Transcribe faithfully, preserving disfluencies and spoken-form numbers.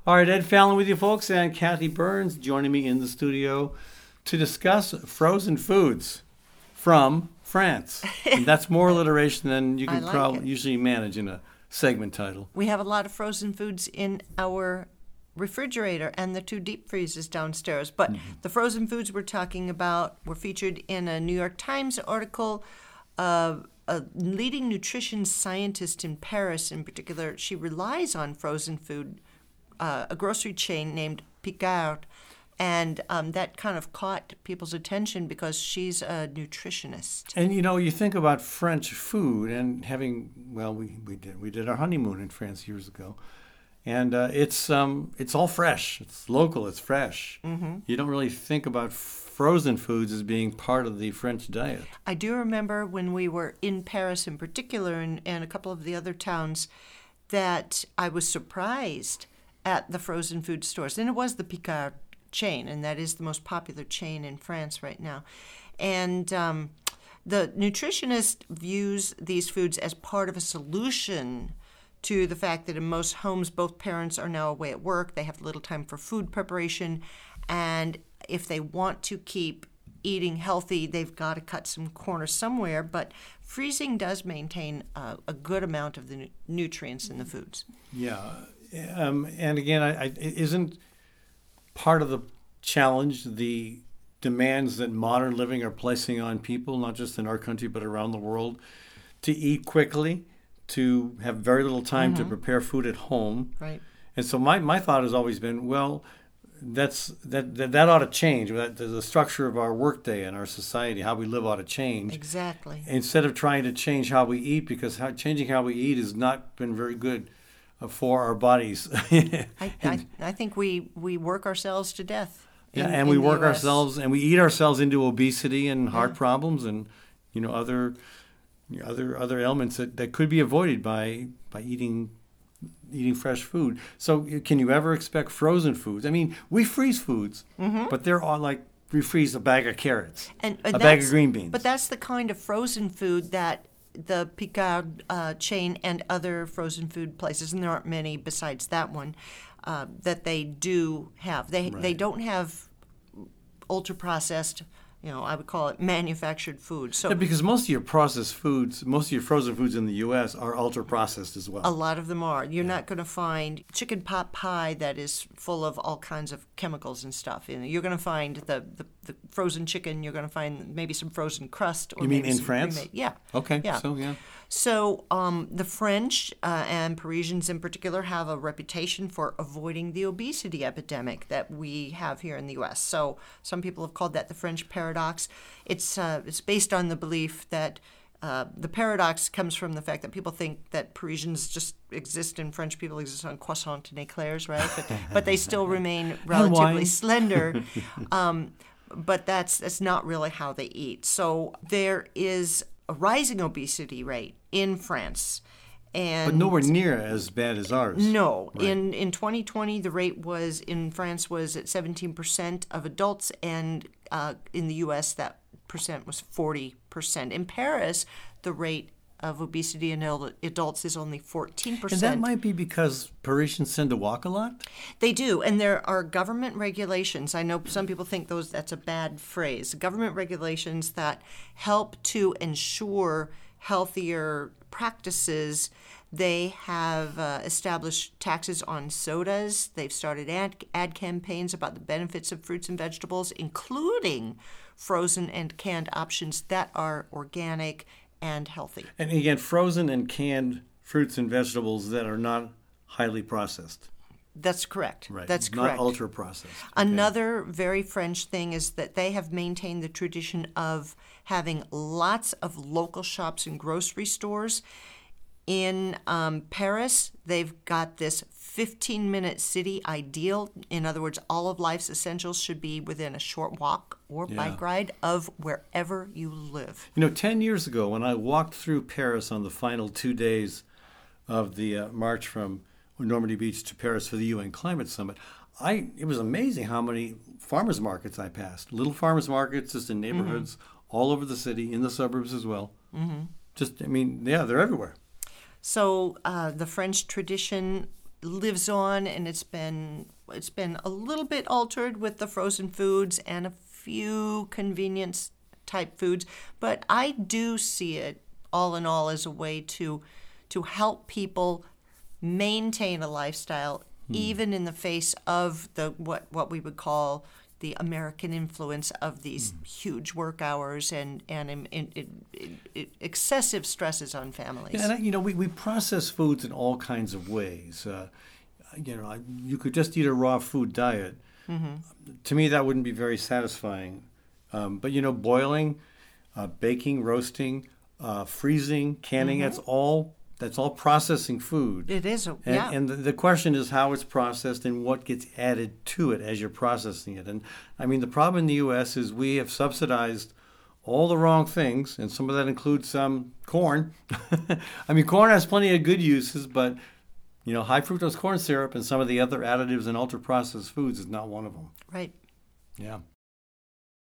All right, Ed Fallon with you folks, and Kathy Burns joining me in the studio to discuss frozen foods from France. And that's more alliteration than you can like probably it. usually manage in a segment title. We have a lot of frozen foods in our refrigerator and the two deep freezers downstairs. But mm-hmm. the frozen foods we're talking about were featured in a New York Times article. Uh, a leading nutrition scientist in Paris, in particular, she relies on frozen food, uh, a grocery chain named Picard. And um, that kind of caught people's attention because she's a nutritionist. And, you know, you think about French food and having, well, we, we did we did our honeymoon in France years ago. And uh, it's um it's all fresh. It's local. It's fresh. Mm-hmm. You don't really think about frozen foods as being part of the French diet. I do remember when we were in Paris in particular and, and a couple of the other towns that I was surprised at the frozen food stores. And it was the Picard chain, and that is the most popular chain in France right now. And um, the nutritionist views these foods as part of a solution to the fact that in most homes, both parents are now away at work. They have little time for food preparation. And if they want to keep eating healthy, they've got to cut some corners somewhere. But freezing does maintain uh, a good amount of the nu- nutrients in the foods. Yeah. Um, and again, I, I, isn't part of the challenge the demands that modern living are placing on people, not just in our country but around the world, to eat quickly, to have very little time mm-hmm. to prepare food at home. Right. And so my, my thought has always been, well, that's that, that that ought to change. That the structure of our workday and our society, how we live, ought to change. Exactly. Instead of trying to change how we eat, because how, changing how we eat has not been very good for our bodies. I, I, I think we, we work ourselves to death. Yeah, in, and in we the work U S ourselves, and we eat ourselves into obesity and heart yeah. problems, and you know other, other other ailments that, that could be avoided by by eating eating fresh food. So, can you ever expect frozen foods? I mean, we freeze foods, mm-hmm. but they're all like we freeze a bag of carrots, and, and a bag of green beans. But that's the kind of frozen food that the Picard uh, chain and other frozen food places, and there aren't many besides that one, uh, that they do have. They right. they don't have ultra processed, you know, I would call it manufactured food. So yeah, because most of your processed foods, most of your frozen foods in the U S are ultra processed as well. A lot of them are. You're yeah. not going to find chicken pot pie that is full of all kinds of chemicals and stuff. You know, you're going to find the, the, the frozen chicken. You're going to find maybe some frozen crust. Or you mean maybe in some France? Pre-made. Yeah. Okay. Yeah. So yeah. So um, the French uh, and Parisians in particular have a reputation for avoiding the obesity epidemic that we have here in the U S. So some people have called that the French paradox. It's uh, it's based on the belief that uh, the paradox comes from the fact that people think that Parisians just exist and French people exist on croissant and eclairs, right? But, but they still remain relatively slender. Um, but that's that's not really how they eat. So there is a rising obesity rate in France. And but nowhere near as bad as ours. No. Right. In in twenty twenty, the rate was in France was at seventeen percent of adults, and uh, in the U S that percent was forty percent. In Paris, the rate of obesity in adults is only fourteen percent. And that might be because Parisians tend to walk a lot? They do, and there are government regulations. I know some people think those that's a bad phrase. Government regulations that help to ensure healthier practices. They have uh, established taxes on sodas. They've started ad, ad campaigns about the benefits of fruits and vegetables, including frozen and canned options that are organic and healthy. And again, frozen and canned fruits and vegetables that are not highly processed. That's correct. Right. That's not correct. Not ultra processed. Okay. Another very French thing is that they have maintained the tradition of having lots of local shops and grocery stores. In um, Paris, they've got this fifteen-minute city ideal. In other words, all of life's essentials should be within a short walk or yeah. bike ride of wherever you live. You know, ten years ago, when I walked through Paris on the final two days of the uh, march from Normandy Beach to Paris for the U N Climate Summit, I it was amazing how many farmers markets I passed. Little farmers markets just in neighborhoods mm-hmm. all over the city, in the suburbs as well. Mm-hmm. Just, I mean, yeah, they're everywhere. So uh, the French tradition lives on, and it's been it's been a little bit altered with the frozen foods and a few convenience type foods, but I do see it all in all as a way to to help people maintain a lifestyle, hmm. even in the face of the what what we would call the American influence of these mm. huge work hours and and in, in, in, in excessive stresses on families. Yeah, and you know, we, we process foods in all kinds of ways. Uh, you know, you could just eat a raw food diet. Mm-hmm. To me, that wouldn't be very satisfying. Um, but you know, boiling, uh, baking, roasting, uh, freezing, canning, mm-hmm. that's all. That's all processing food. It is, a, and, yeah. And the, the question is how it's processed and what gets added to it as you're processing it. And I mean, the problem in the U S is we have subsidized all the wrong things, and some of that includes um, corn. I mean, corn has plenty of good uses, but you know, high fructose corn syrup and some of the other additives in ultra processed foods is not one of them. Right. Yeah.